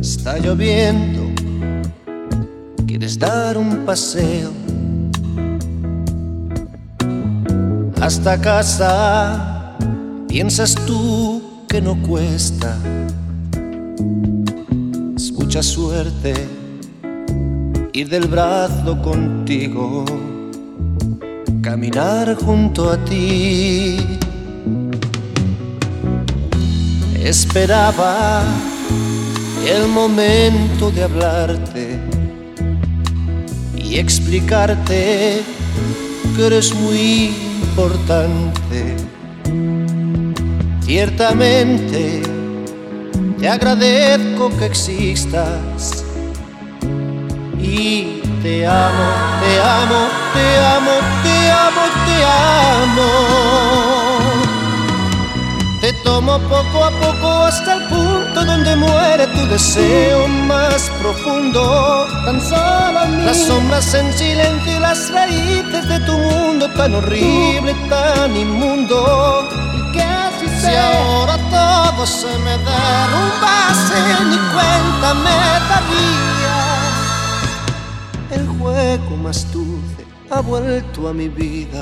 Está lloviendo, quieres dar un paseo hasta casa, piensas tú que no cuesta. Es mucha suerte ir del brazo contigo, caminar junto a ti. Esperaba el momento de hablarte y explicarte que eres muy importante. Ciertamente te agradezco que existas y te amo, te amo, te amo, te amo, te amo. Te tomo poco a poco hasta el punto donde muere tu deseo más profundo. Tan solo a mí. Las sombras en silencio y las raíces de tu mundo tan horrible, tan inmundo. Y que así sea. Si ahora todo se me derrumbase, ni cuenta me daría. El juego más dulce ha vuelto a mi vida.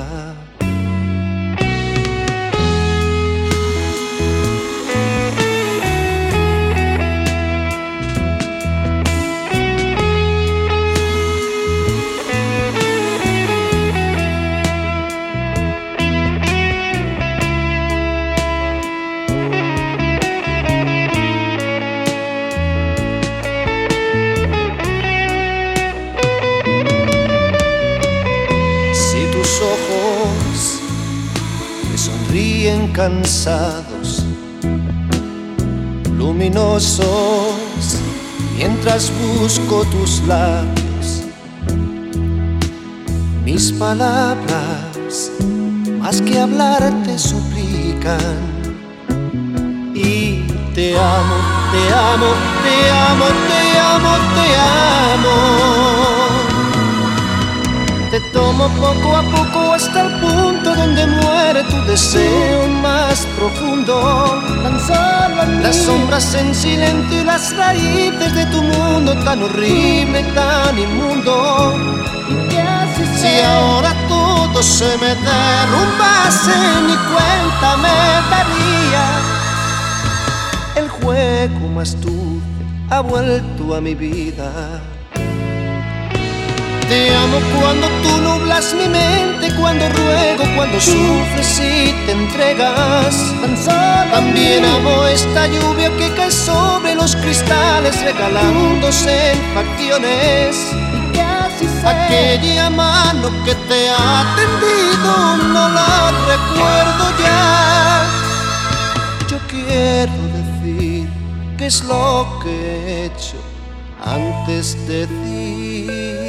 Ojos me sonríen cansados, luminosos, mientras busco tus labios. Mis palabras, más que hablarte, suplican. Y te amo, te amo, te amo, te amo, te amo. Te tomo poco a poco hasta el punto donde muere tu deseo más profundo. Tan solo a mí. Las sombras en silencio y las raíces de tu mundo tan horrible, tan inmundo. Y que así sea. Si ahora todo se me derrumbase, ni cuenta me daría. El juego más dulce ha vuelto a mi vida. Te amo cuando tú nublas mi mente, cuando ruego, cuando sufres y te entregas. También amo esta lluvia que cae sobre los cristales, regalándose en facciones. Aquella mano que te ha tendido no la recuerdo ya. Yo quiero decir qué es lo que he hecho antes de decir.